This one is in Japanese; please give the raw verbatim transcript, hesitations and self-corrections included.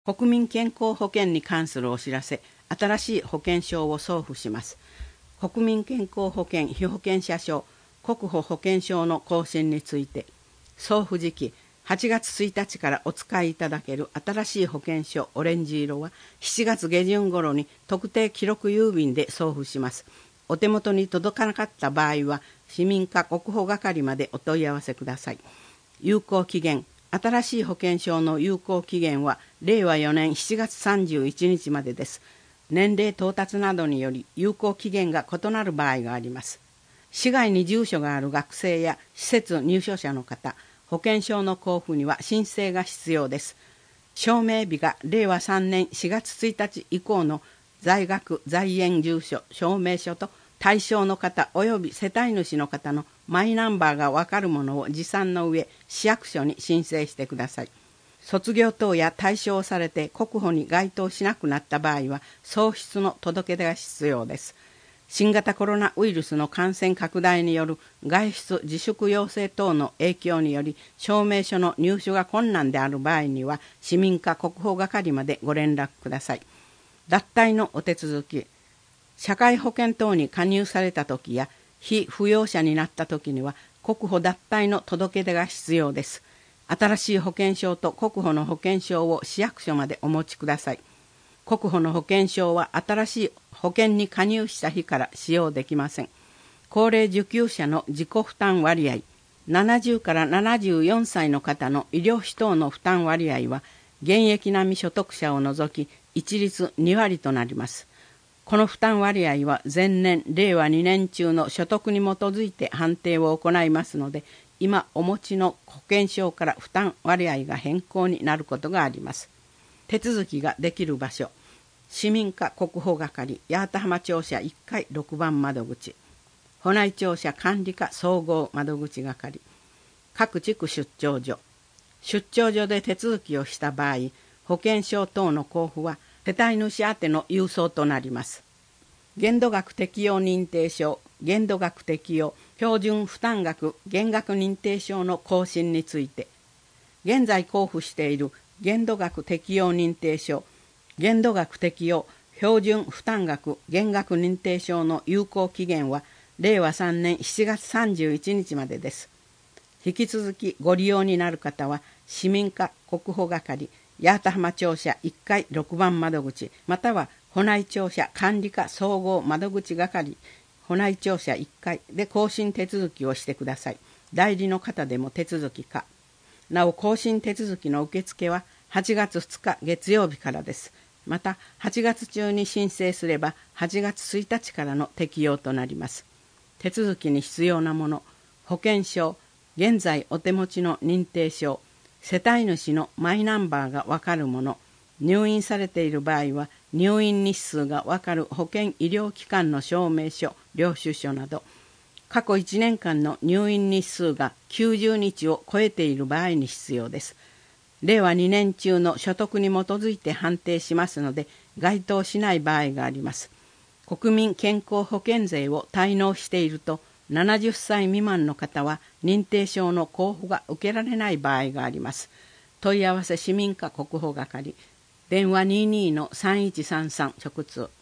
国民健康保険に関するお知らせ、新しい保険証を送付します。国民健康保険被保険者証、国保保険証の更新について、送付時期、はちがつついたちからお使いいただける新しい保険証オレンジ色は、しちがつげじゅん頃に特定記録郵便で送付します。お手元に届かなかった場合は、市民課国保係までお問い合わせください。有効期限、新しい保険証の有効期限はれいわよねんしちがつさんじゅういちにちまでです。年齢到達などにより有効期限が異なる場合があります。市外に住所がある学生や施設入所者の方、保険証の交付には申請が必要です。証明日がれいわさんねんしがつついたち以降の在学在園住所証明書と対象の方及び世帯主の方のマイナンバーがわかるものを持参の上、市役所に申請してください。卒業等や対象されて国保に該当しなくなった場合は、喪失の届け出が必要です。新型コロナウイルスの感染拡大による外出自粛要請等の影響により、証明書の入手が困難である場合には、市民課国保係までご連絡ください。脱退のお手続き、社会保険等に加入されたときや、被扶養者になったときには、国保脱退の届け出が必要です。新しい保険証と国保の保険証を市役所までお持ちください。国保の保険証は新しい保険に加入した日から使用できません。高齢受給者の自己負担割合、ななじゅうからななじゅうよんさいの方の医療費等の負担割合は、現役並み所得者を除き一律にわりとなります。この負担割合は前年れいわにねん中の所得に基づいて判定を行いますので、今お持ちの保険証から負担割合が変更になることがあります。手続きができる場所、市民課国保係八幡浜庁舎いっかいろくばん窓口、保内庁舎管理課総合窓口係、各地区出張所。出張所で手続きをした場合、保険証等の交付は世帯主宛ての郵送となります。限度額適用認定証、限度額適用標準負担額減額認定証の更新について、現在交付している限度額適用認定証、限度額適用標準負担額減額認定証の有効期限はれいわさんねんしちがつさんじゅういちにちまでです。引き続きご利用になる方は、市民課国保係八幡浜庁舎いっかいろくばん窓口、または保内庁舎管理課総合窓口係、保内庁舎いっかいで更新手続きをしてください。代理の方でも手続きか。なお、更新手続きの受付ははちがつふつか月曜日からです。また、はちがつ中に申請すればはちがつついたちからの適用となります。手続きに必要なもの、保険証、現在お手持ちの認定証、世帯主のマイナンバーがわかるもの、入院されている場合は入院日数がわかる保険医療機関の証明書、領収書など、過去いちねんかんの入院日数がきゅうじゅうにちを超えている場合に必要です。れいわにねん中の所得に基づいて判定しますので、該当しない場合があります。国民健康保険税を滞納していると、ななじゅっさい未満の方は認定証の交付が受けられない場合があります。問い合わせ市民課国保係、電話 にじゅうにのさんいちさんさん 直通。